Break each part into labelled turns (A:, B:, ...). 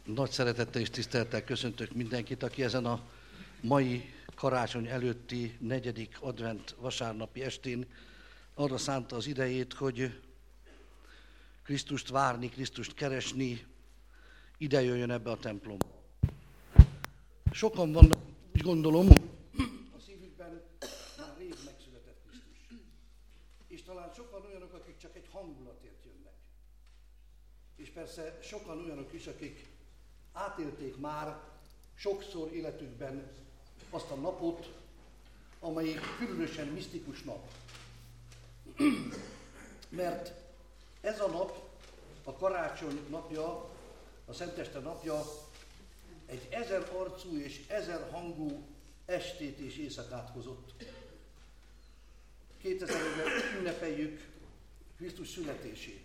A: Nagy szeretettel és tisztelettel köszöntök mindenkit, aki ezen a mai karácsony előtti 4. advent vasárnapi estén arra szánta az idejét, hogy Krisztust várni, Krisztust keresni, ide jöjjön ebbe a templomba. Sokan vannak, úgy gondolom, a szívükben már rég megszületett Krisztus. És talán sokan olyanok, akik csak egy hangulatért jönnek. És persze sokan olyanok is, akik átélték már sokszor életükben azt a napot, amelyik különösen misztikus nap. Mert ez a nap, a karácsony napja, a Szenteste napja egy 1000 arcú és 1000 hangú estét és éjszakát hozott. 2000 éve ünnepeljük Krisztus születését.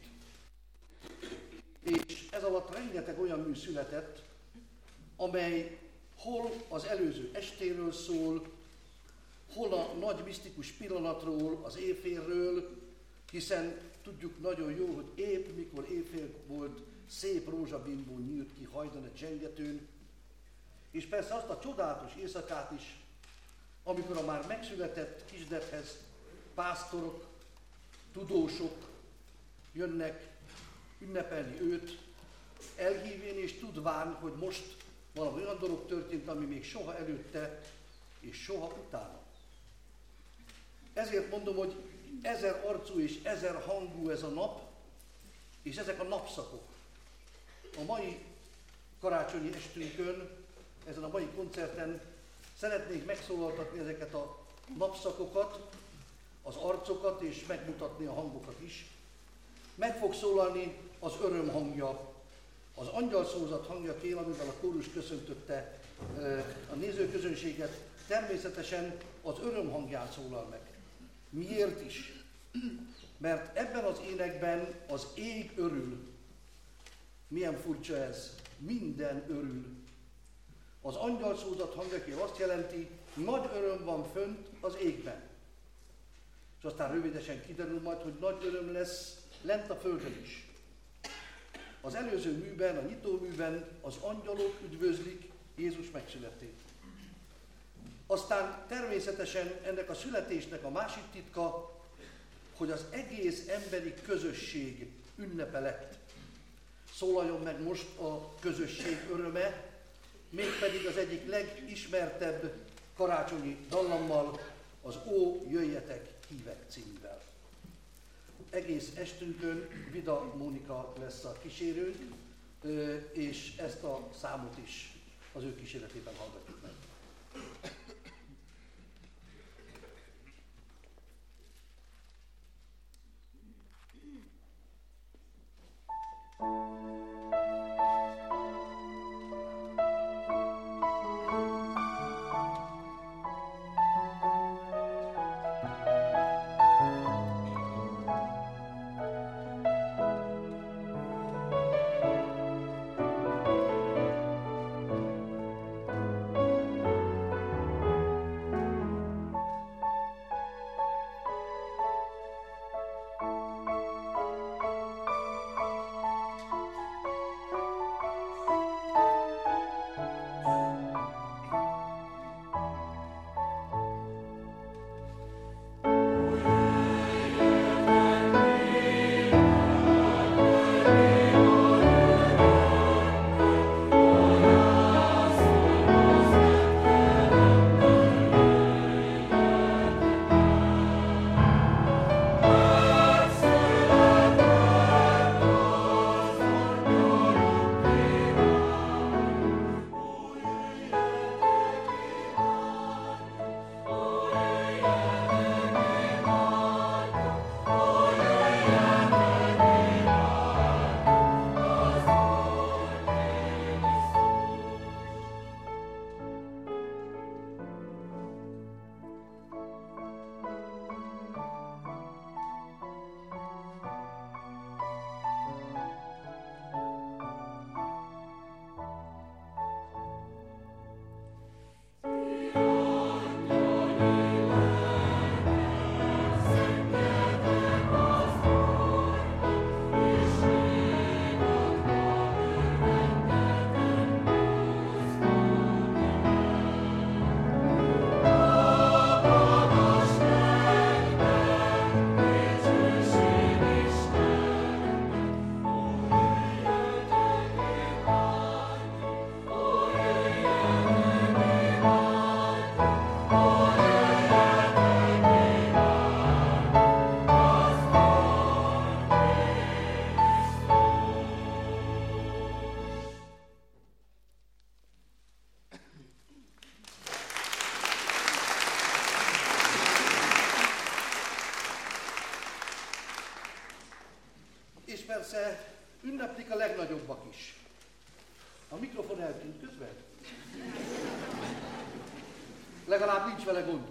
A: És ez alatt rengeteg olyan mű született, amely hol az előző estéről szól, hol a nagy misztikus pillanatról, az éjfélről, hiszen tudjuk nagyon jó, hogy épp mikor éjfél volt, szép rózsabimbó nyílt ki hajdan egy zsengetőn, és persze azt a csodálatos éjszakát is, amikor a már megszületett kisdethez pásztorok, tudósok jönnek ünnepelni őt, elhívén és tudván, hogy most valami olyan dolog történt, ami még soha előtte és soha utána. Ezért mondom, hogy 1000 arcú és 1000 hangú ez a nap, és ezek a napszakok. A mai karácsonyi estünkön, ezen a mai koncerten szeretnék megszólaltatni ezeket a napszakokat, az arcokat, és megmutatni a hangokat is. Meg fog szólalni az öröm hangja, az angyalszózat hangjaként, amivel a kórus köszöntötte a nézőközönséget, természetesen az öröm hangján szólal meg. Miért is? Mert ebben az énekben az ég örül. Milyen furcsa ez? Minden örül. Az angyalszózat hangjaként azt jelenti, nagy öröm van fönt az égben. És aztán rövidesen kiderül majd, hogy nagy öröm lesz lent a földön is. Az előző műben, a nyitóműben az angyalok üdvözlik Jézus megszületét. Aztán természetesen ennek a születésnek a másik titka, hogy az egész emberi közösség ünnepe lett. Szólaljon meg most a közösség öröme, mégpedig az egyik legismertebb karácsonyi dallammal, az Ó, jöjjetek hívek címvel. Egész estünkön Vida Mónika lesz a kísérőnk, és ezt a számot is az ő kíséretében hallgatjuk meg. legnagyobbak is. A mikrofon eltűnt közben? Legalább nincs vele gond.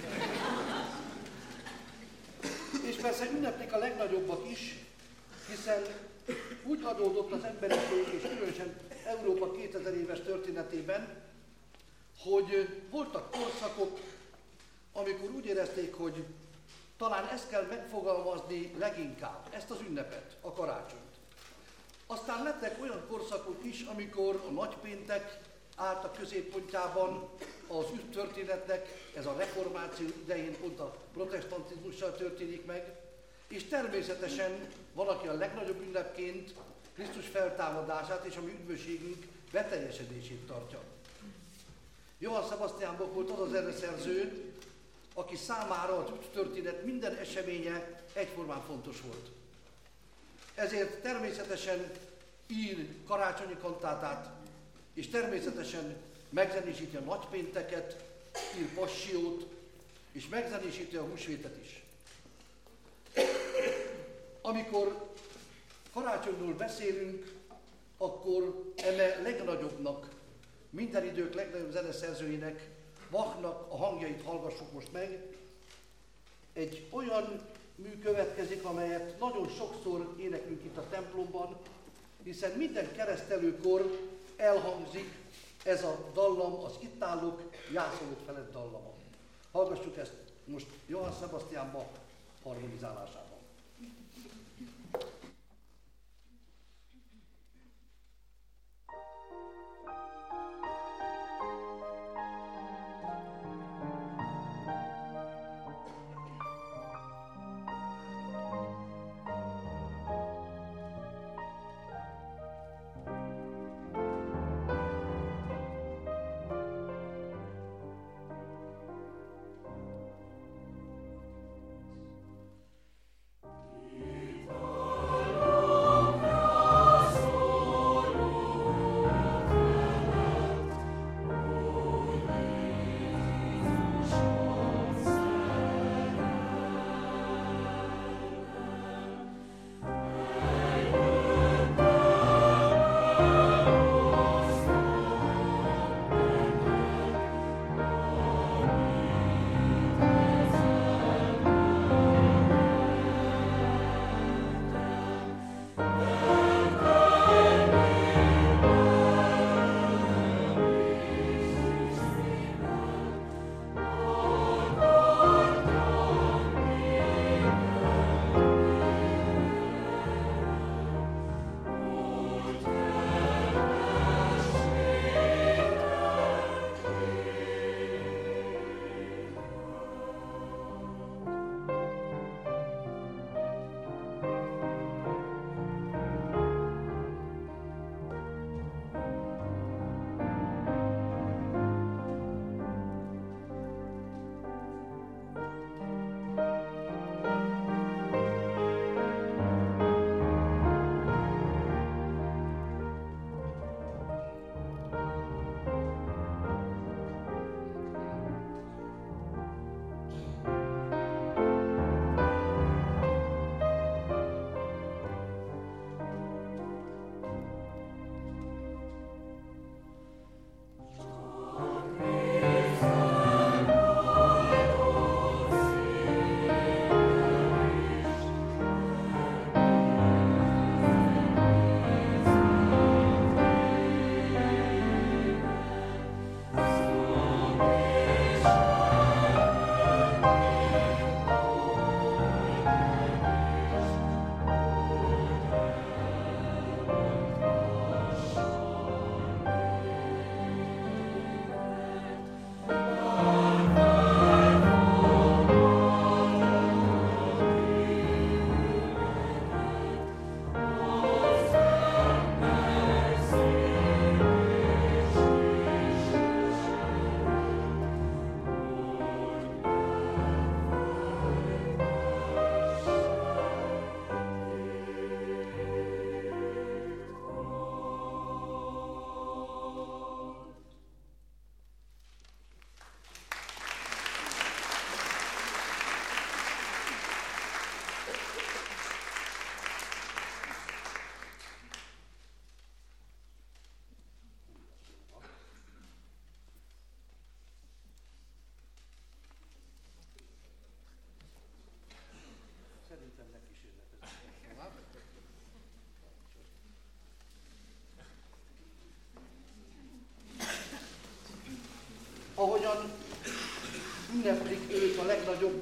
A: És persze ünneplik a legnagyobbak is, hiszen úgy adódott az emberiség, és különösen Európa 2000 éves történetében, hogy voltak korszakok, amikor úgy érezték, hogy talán ezt kell megfogalmazni leginkább, ezt az ünnepet, a karácsonyt. Aztán lettek olyan korszakok is, amikor a nagypéntek állt a középpontjában az történetnek, ez a reformáció idején pont a protestantizmussal történik meg, és természetesen valaki a legnagyobb ünnepként Krisztus feltámadását és a mi üdvösségünk beteljesedését tartja. Johann Sebastian Bach volt az a zeneszerző, aki számára az üdvtörténet minden eseménye egyformán fontos volt. Ezért természetesen ír karácsonyi kantátát, és természetesen megzenésíti a nagypénteket, ír passiót, és megzenésíti a húsvétet is. Amikor karácsonyról beszélünk, akkor eme legnagyobbnak, minden idők legnagyobb zeneszerzőinek, Bachnak a hangjait hallgassuk most meg. Egy olyan mű következik, amelyet nagyon sokszor éneklünk itt a templomban, hiszen minden keresztelőkor elhangzik ez a dallam, az itt állók jászolók felett dallama. Hallgassuk ezt most Johann Sebastian Bach harmonizálásában.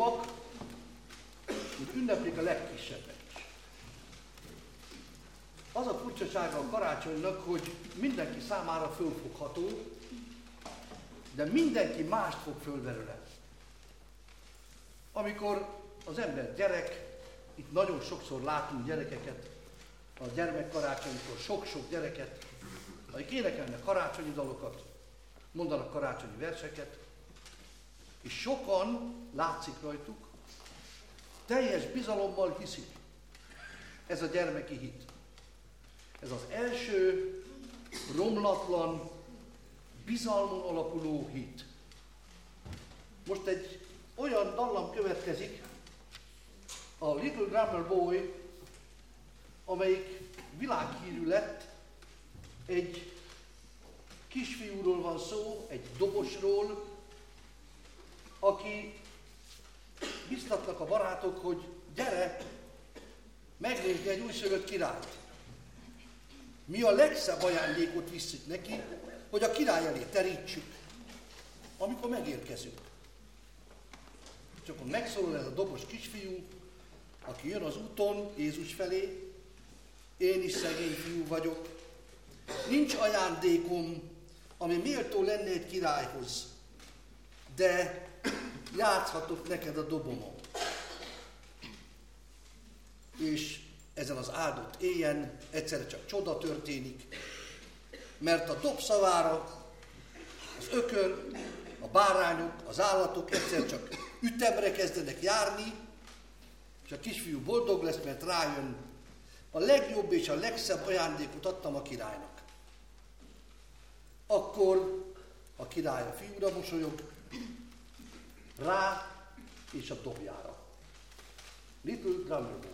A: legnagyobbak, úgy ünneplik a legkisebbek is. Az a furcsasága a karácsonynak, hogy mindenki számára fölfogható, de mindenki mást fog föl belőle. Amikor az ember gyerek, itt nagyon sokszor látunk gyerekeket, a gyermekkarácsonykor sok-sok gyereket, akik énekelnek karácsonyi dalokat, mondanak karácsonyi verseket, és sokan, látszik rajtuk, teljes bizalommal hiszik. Ez a gyermeki hit. Ez az első romlatlan, bizalmon alapuló hit. Most egy olyan dallam következik, a Little Drummer Boy, amelyik világhírű lett. Egy kisfiúról van szó, egy dobosról, aki biztatnak a barátok, hogy gyere, megnézni egy újszülött királyt. Mi a legszebb ajándékot visszük neki, hogy a király elé terítsük, amikor megérkezünk. És akkor megszólal ez a dobos kisfiú, aki jön az úton Jézus felé, én is szegény fiú vagyok, nincs ajándékom, ami méltó lenne egy királyhoz, de játszhatok neked a dobomon. És ezen az áldott éjjel egyszerre csak csoda történik, mert a dobszavára az ökör, a bárányok, az állatok egyszer csak ütemre kezdenek járni, és a kisfiú boldog lesz, mert rájön, a legjobb és a legszebb ajándékot adtam a királynak. Akkor a király a fiúra mosolyog, rá és a dobjára. Little Drummer Boy.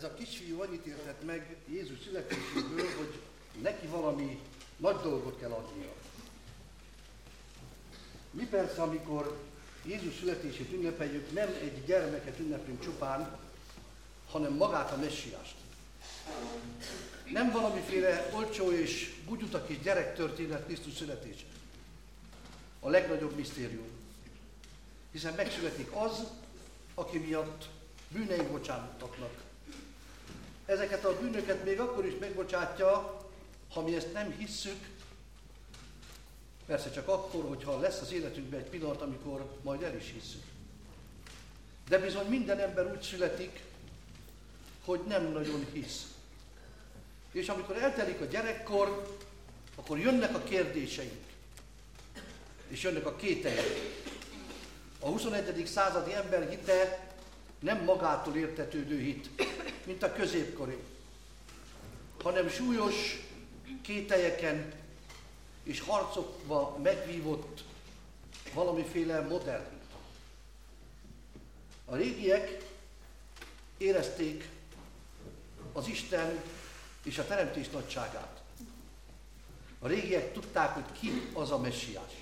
A: ez a kisfiú annyit értett meg Jézus születéséből, hogy neki valami nagy dolgot kell adnia. Mi persze, amikor Jézus születését ünnepeljük, nem egy gyermeket ünnepünk csupán, hanem magát a messiást. Nem valamiféle olcsó és bugyuta kis gyerektörténet Krisztus születése. A legnagyobb misztérium. Hiszen megszületik az, aki miatt bűneink bocsánatnak. Ezeket a bűnöket még akkor is megbocsátja, ha mi ezt nem hisszük, persze csak akkor, hogyha lesz az életünkben egy pillanat, amikor majd el is hisszük. De bizony minden ember úgy születik, hogy nem nagyon hisz. És amikor eltelik a gyerekkor, akkor jönnek a kérdéseink, és jönnek a kételyek. A 21. századi ember hite nem magától értetődő hit, mint a középkori, hanem súlyos kételyeken és harcokba megvívott valamiféle modern hit. A régiek érezték az Isten és a teremtés nagyságát. A régiek tudták, hogy ki az a messiás.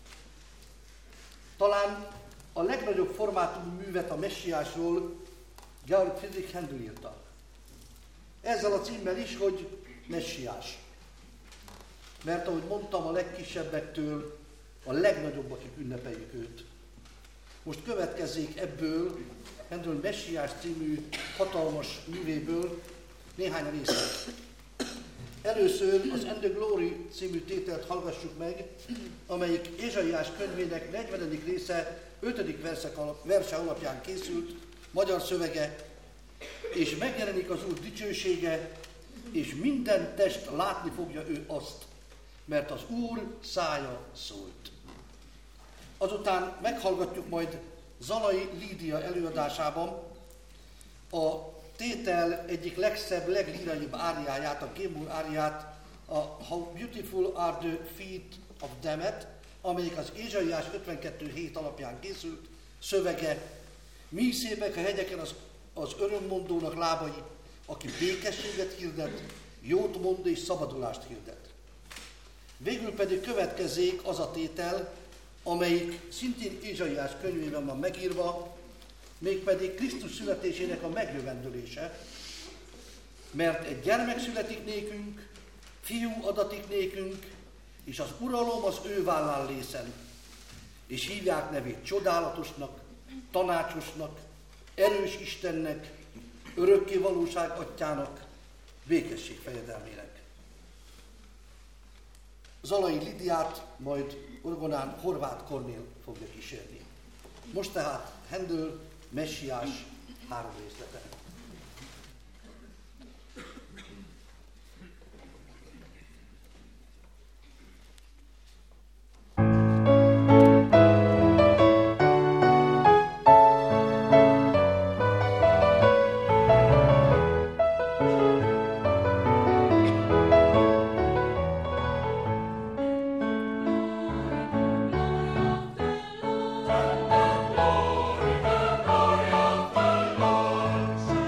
A: Talán a legnagyobb formátumú művet a messiásról Georg Friedrich Händel írta. Ezzel a címmel is, hogy messiás. Mert ahogy mondtam, a legkisebbektől a legnagyobb, akik ünnepeljük őt. Most következzék ebből, Händel Messiás című hatalmas művéből néhány részlet. Először az And the Glory című tételt hallgassuk meg, amelyik Ézsaiás könyvének 40. része 5. verse alapján készült, magyar szövege, és megjelenik az Úr dicsősége, és minden test látni fogja ő azt, mert az Úr szája szólt. Azután meghallgatjuk majd Zalai Lídia előadásában a tétel egyik legszebb, leglíraibb áriáját, a Gémur áriát, a How Beautiful Are the Feet of Them-et, amelyik az Ézsaiás 52.7 alapján készült, szövege. Mi szépek a hegyeken az örömmondónak lábai, aki békességet hirdet, jót mond és szabadulást hirdet. Végül pedig következzék az a tétel, amelyik szintén Ézsaiás könyvében van megírva, mégpedig Krisztus születésének a megjövendölése, mert egy gyermek születik nékünk, fiú adatik nékünk, és az uralom az ő vállán lészen, és hívják nevét csodálatosnak, tanácsosnak, erős Istennek, örökké valóság atyának, békesség fejedelmének. Zalai Lidiát majd orgonán Horváth Kornél fogja kísérni. Most tehát Händel Messiás 3 részlete.
B: Glory of the Lord.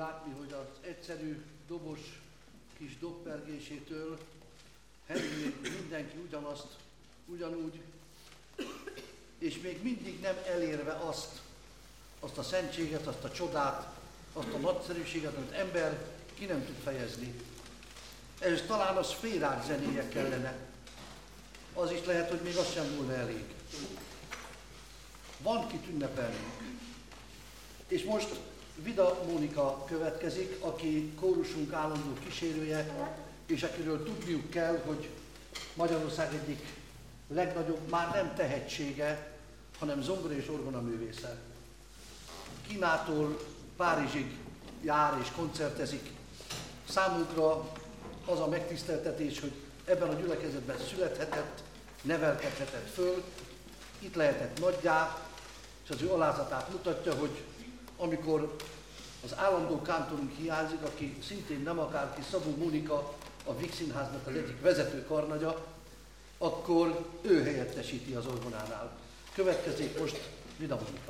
A: látni, hogy az egyszerű dobos kis dobpergésétől Henry mindenki ugyanúgy, és még mindig nem elérve azt a szentséget, azt a csodát, azt a nagyszerűséget, amit ember ki nem tud fejezni. Ez talán a szférák zenéje kellene. Az is lehet, hogy még az sem volna elég. Van kit ünnepelnünk. És most Vida Mónika következik, aki kórusunk állandó kísérője, és akiről tudniuk kell, hogy Magyarország egyik legnagyobb, már nem tehetsége, hanem zongora és orgona művésze. Kínától Párizsig jár és koncertezik. Számunkra az a megtiszteltetés, hogy ebben a gyülekezetben születhetett, nevelkedhetett föl, itt lehetett nagyjá, és az ő alázatát mutatja, hogy amikor az állandó kántorunk hiányzik, aki szintén nem akárki, Szabó Mónika, a Víg Színháznak az egyik vezető karnagya, akkor ő helyettesíti az orgonánál. Következik most Vida Mónika.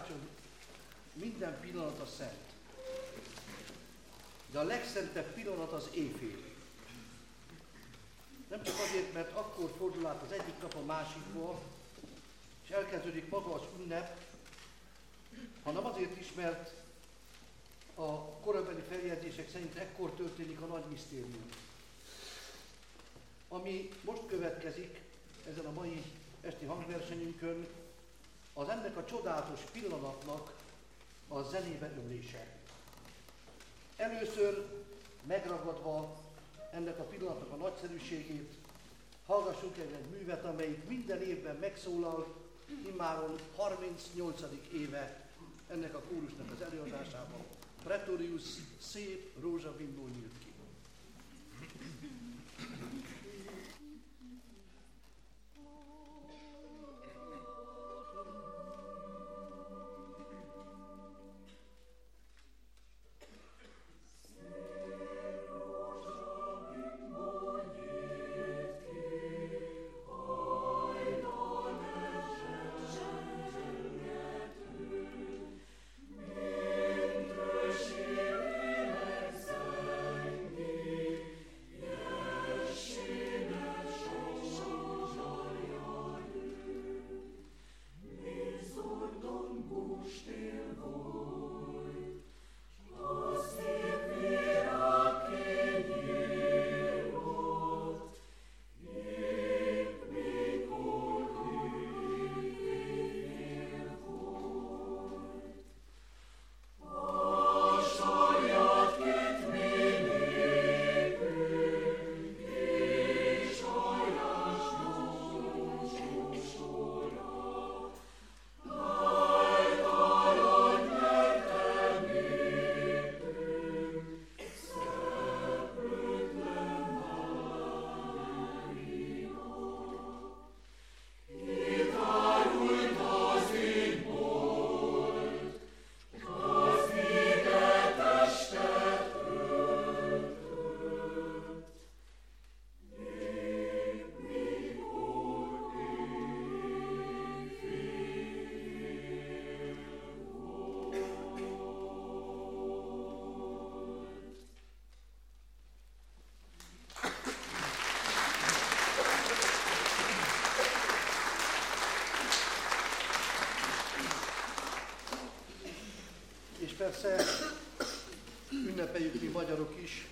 A: karácsony minden pillanata szent. De a legszentebb pillanat az éjfél. Nem csak azért, mert akkor fordul át az egyik nap a másikba, és elkezdődik maga az ünnep, hanem azért is, mert a korabeli feljegyzések szerint ekkor történik a nagy misztérium. Ami most következik ezen a mai esti hangversenyünkön, az ennek a csodálatos pillanatnak a zenébe ömlése. Először megragadva ennek a pillanatnak a nagyszerűségét, hallgassunk egy művet, amelyik minden évben megszólal, immáron 38. éve ennek a kórusnak az előadásában. Pretorius szép rózsabimbó nyílt ki. Persze ünnepeljük mi magyarok is.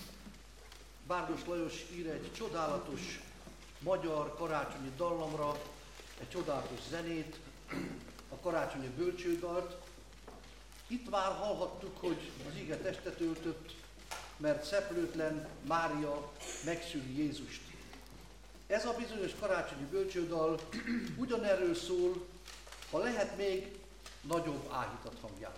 A: Bárdos Lajos ír egy csodálatos magyar karácsonyi dallamra, egy csodálatos zenét, a karácsonyi bölcsődalt. Itt már hallhattuk, hogy az ige testet öltött, mert szeplőtlen Mária megszüli Jézust. Ez a bizonyos karácsonyi bölcsődal ugyanerről szól, ha lehet még nagyobb áhítat hangján.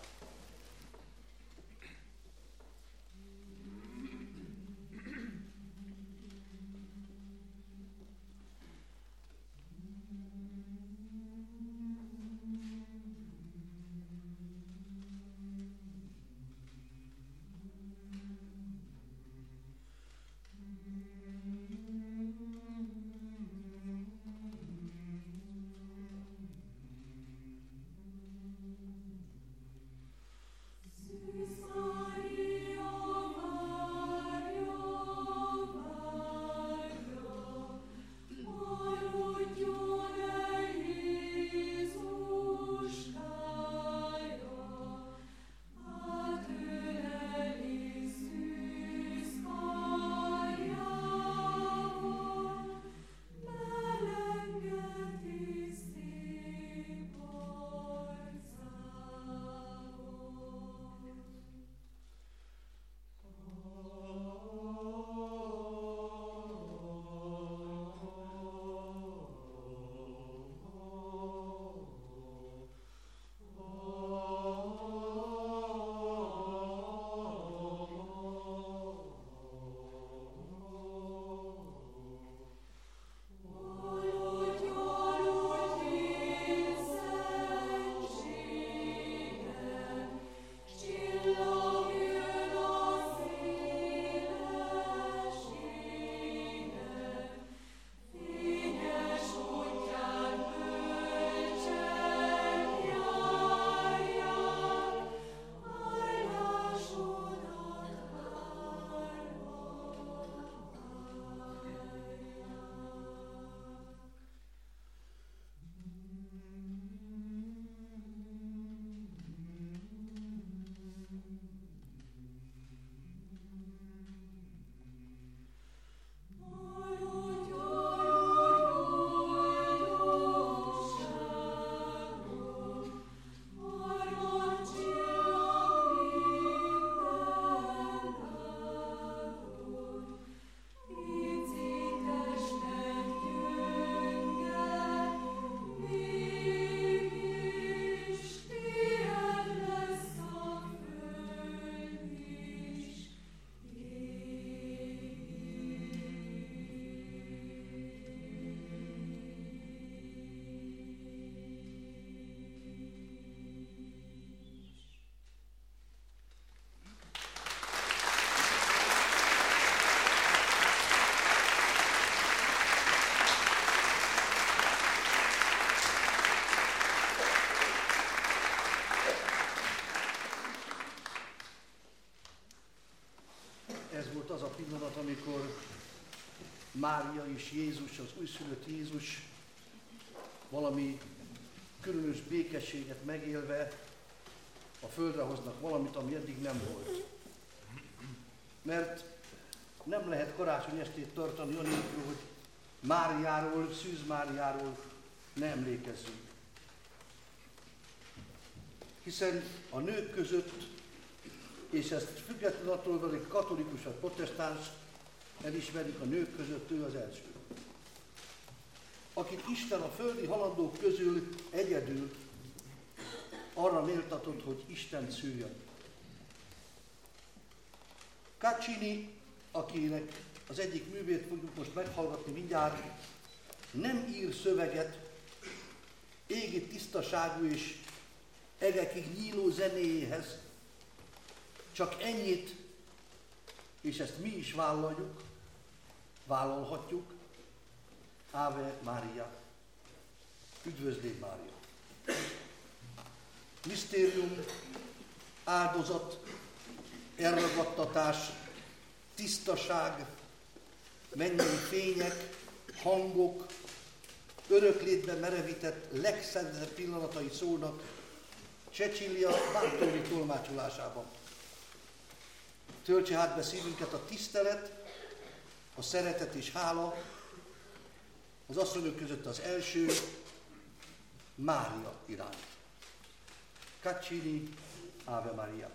A: pillanat, amikor Mária és Jézus, az újszülött Jézus valami különös békességet megélve a földre hoznak valamit, ami eddig nem volt. Mert nem lehet karácsony estét tartani anélkül, hogy Máriáról, Szűz Máriáról ne emlékezzünk. Hiszen a nők között, és ezt függetlenül attól, hogy katolikus vagy protestáns, elismerik, a nők között ő az első. Akit Isten a földi halandók közül egyedül arra méltatott, hogy Isten szüljön. Caccini, akinek az egyik művét fogjuk most meghallgatni mindjárt, nem ír szöveget égi tisztaságú és egekig nyíló zenéjéhez, csak ennyit, és ezt mi is vállalhatjuk, Ave Maria, üdvözlégy Mária. Misztérium, áldozat, elragadtatás, tisztaság, mennyei fények, hangok, öröklétben merevített legszentetebb pillanatai szólnak Cecilia Bartoli tolmácsolásában. Töltse hát be szívünket a tisztelet, a szeretet és hála, az asszonyok között az első, Mária iránt. Caccini, Ave Maria.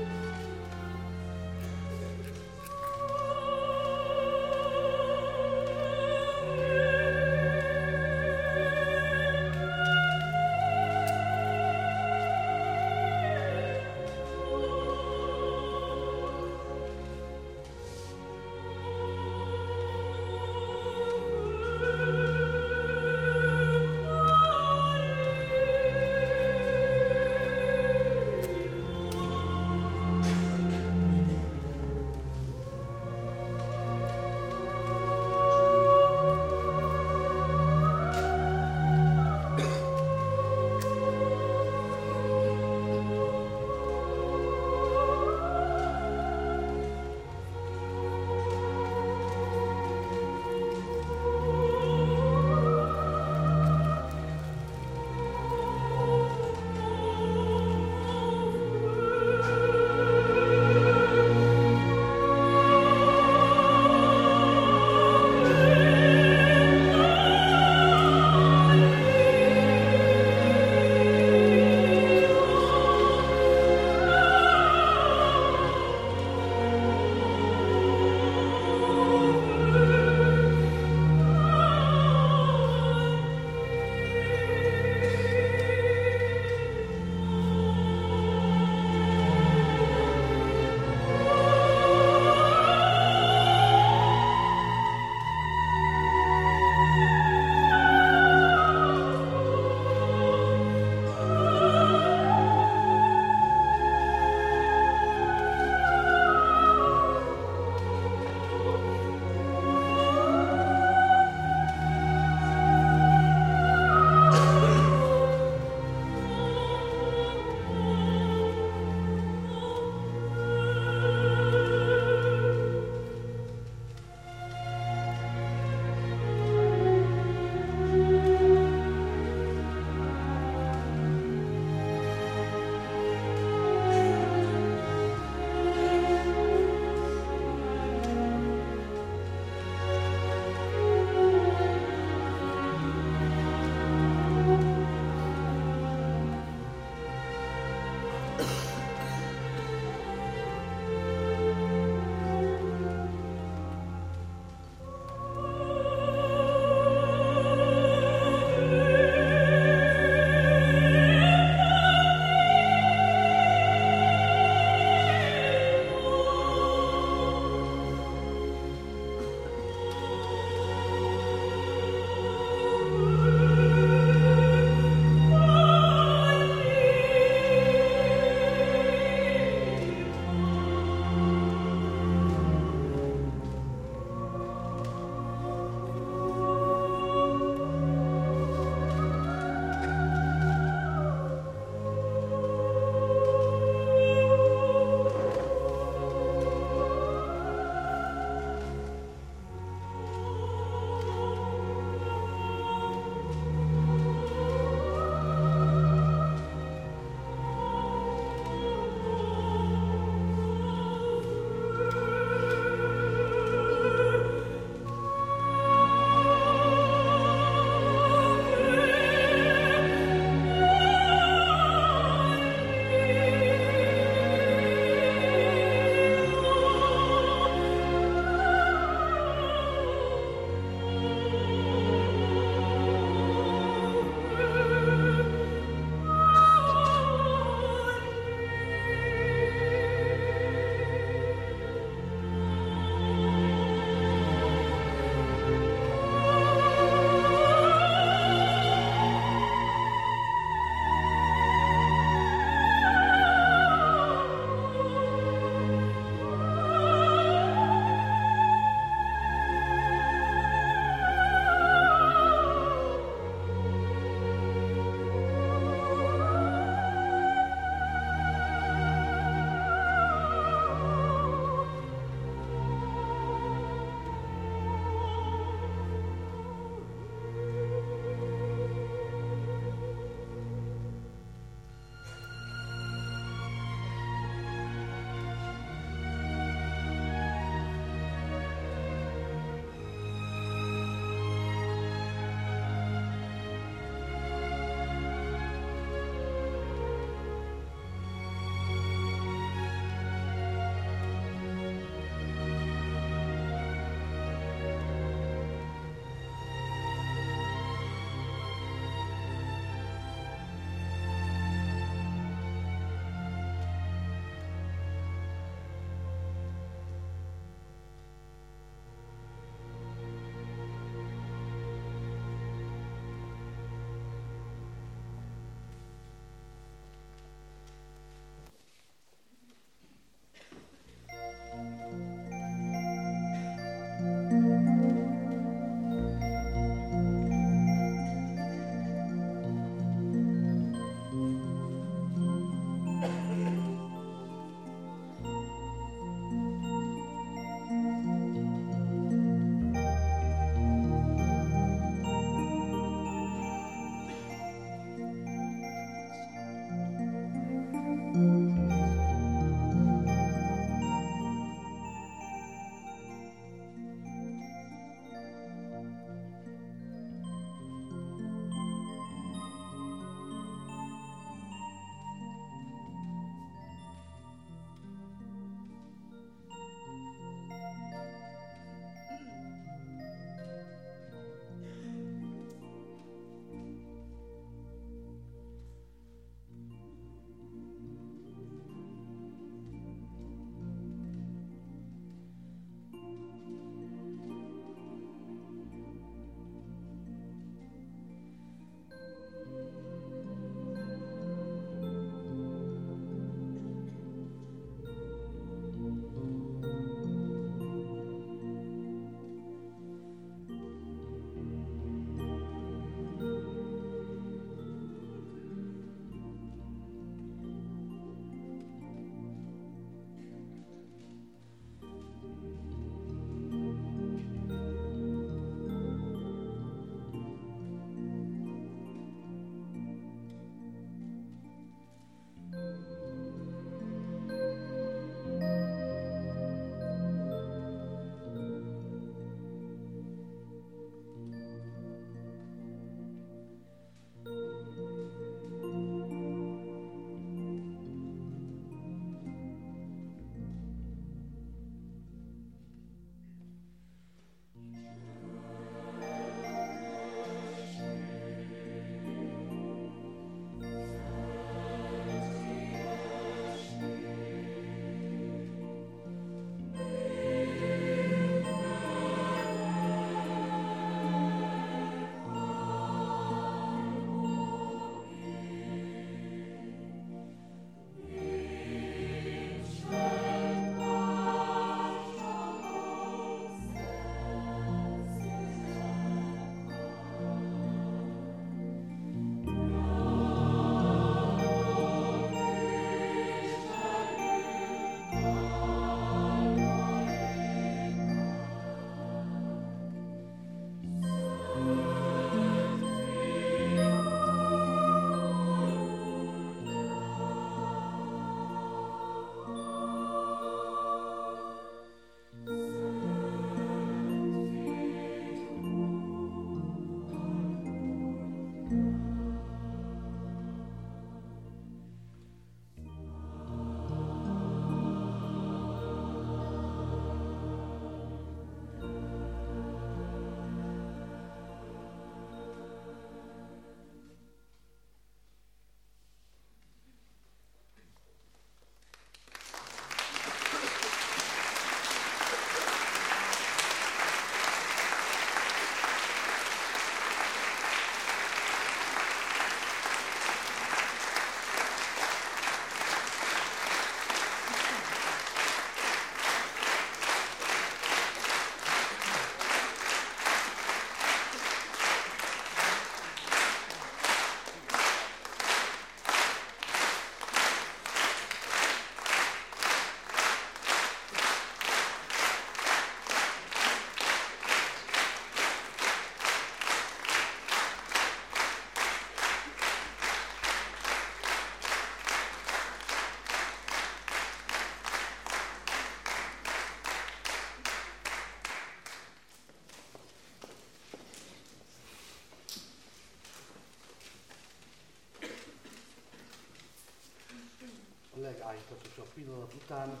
A: csak pillanat után,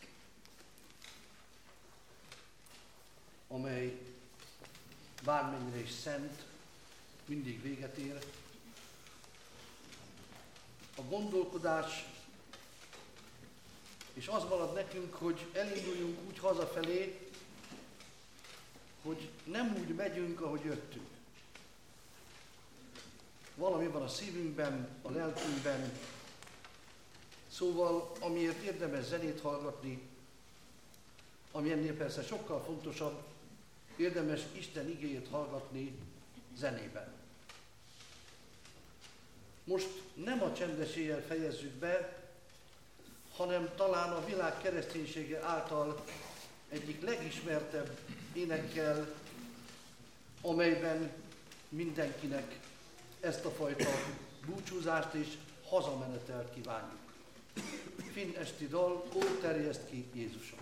A: amely bármennyire is szent, mindig véget ér. A gondolkodás, és az marad nekünk, hogy elinduljunk úgy hazafelé, hogy nem úgy megyünk, ahogy jöttünk. Valami van a szívünkben, a lelkünkben, szóval amiért érdemes zenét hallgatni, ami ennél persze sokkal fontosabb, érdemes Isten igéjét hallgatni zenében. Most nem a csendes éjjel fejezzük be, hanem talán a világ kereszténysége által egyik legismertebb énekkel, amelyben mindenkinek ezt a fajta búcsúzást és hazamenetelt kívánjuk. Finn esti dal, ó, terjeszt ki Jézusom!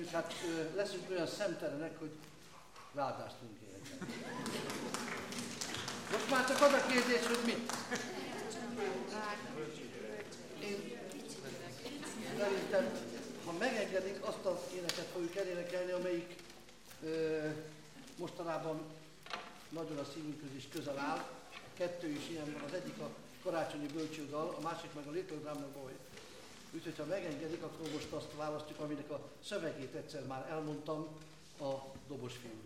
A: és hát leszünk olyan szemtelenek, hogy ráadást tudunk énekelni. Most már csak az a kérdés, hogy mit? Én szerintem, ha megengedik, azt az éneket fogjuk elénekelni, amelyik mostanában nagyon a szívünkhöz is közel áll. Kettő is ilyen van, az egyik a karácsonyi bölcsődal, a másik meg a Little Drummer Boy. Úgyhogy ha megengedik, akkor most azt választjuk, aminek a szövegét egyszer már elmondtam, a Dobos fiúról.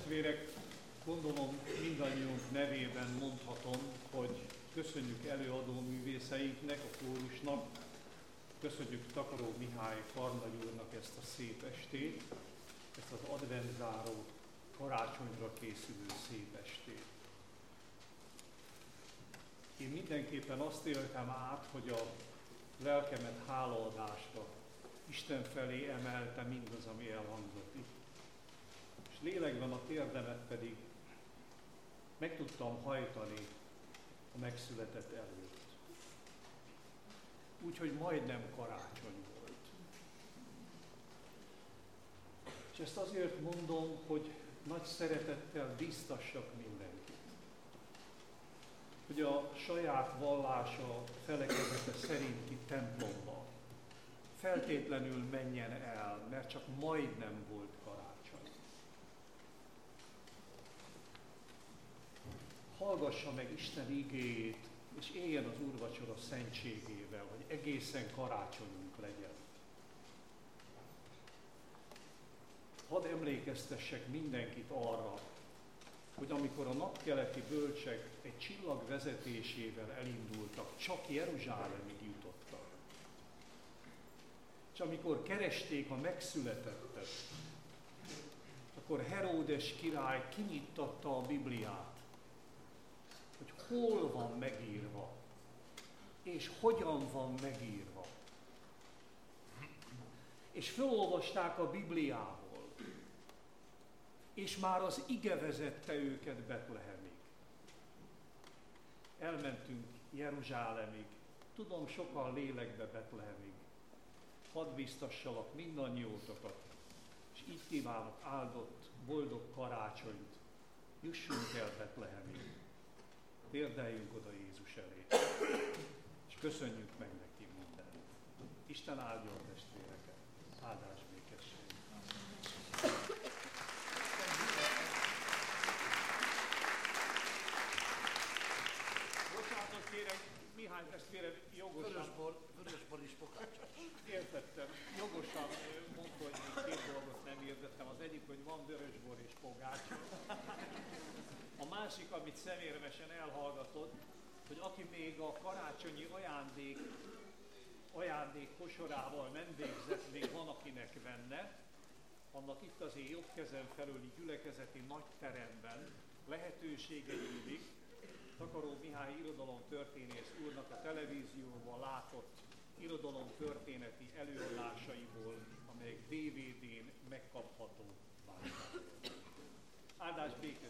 B: testvérek, gondolom mindannyiunk nevében mondhatom, hogy köszönjük előadó művészeinknek, a kórusnak, köszönjük Takaró Mihály Karnagy úrnak ezt a szép estét, ezt az adventzáró, karácsonyra készülő szép estét. Én mindenképpen azt éltem át, hogy a lelkemet hálaadásra Isten felé emelte mindaz, ami elhangzott itt. És lélekben a térdemet pedig meg tudtam hajtani a megszületett előtt. Úgyhogy majdnem karácsony volt. És ezt azért mondom, hogy nagy szeretettel biztassak mindenkit, hogy a saját vallása, felekezete szerinti templomba feltétlenül menjen el, mert csak majdnem volt karácsony. Hallgassa meg Isten igéjét, és éljen az úrvacsora szentségével, hogy egészen karácsonyunk legyen. Hadd emlékeztessek mindenkit arra, hogy amikor a napkeleti bölcsek egy csillag vezetésével elindultak, csak Jeruzsálemig jutottak. És amikor keresték a megszületettet, akkor Heródes király kinyittatta a Bibliát, hogy hol van megírva, és hogyan van megírva. És felolvasták a Bibliából, és már az ige vezette őket Betlehemig. Elmentünk Jeruzsálemig, tudom, sokan lélekbe Betlehemig. Hadd biztassalak mindannyiótokat, és így kívánok áldott, boldog karácsonyt. Jussunk el Betlehemig, térdeljünk oda Jézus elé, és köszönjük meg neki mindent. Isten áldja a testvéreket, áldás békesség. Bocsánatot kérek, Mihály testvérem jogosan...
A: Vörösbor is pokácsos.
B: Értettem, jogosan mondta, hogy még két dolgot nem értettem. Az egyik, hogy van vörösbor és pogács. A másik, amit szemérmesen elhallgatott, hogy aki még a karácsonyi ajándék kosorával nem végzett, még van akinek venne, annak itt azért jobb kezem felüli gyülekezeti nagy teremben lehetősége nyílik Takaró Mihály irodalomtörténész úrnak a televízióban látott irodalomtörténeti előadásaiból, amelyek DVD-n megkapható vásárolni. Áldás békesség!